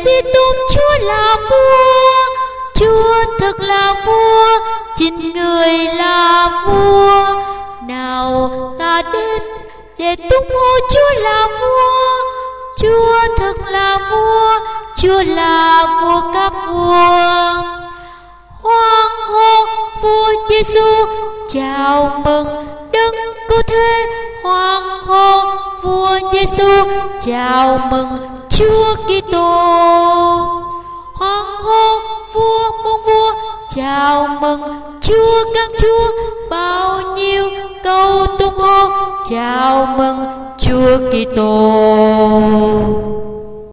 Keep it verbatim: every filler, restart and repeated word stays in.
suy tôn Chúa là vua. Chúa thực là vua, chính người là vua. Nào ta đến để tung hô Chúa là vua. Chúa thực là vua, Chúa là vua các vua. Hoan hô vua Giêsu, chào mừng Đấng Cứu Thế. Hoan hô vua Giêsu, chào mừng Chúa Kitô. Hoan hô vua muôn vua, chào mừng Chúa các chúa. Bao nhiêu câu tung hô chào mừng Chúa Kitô.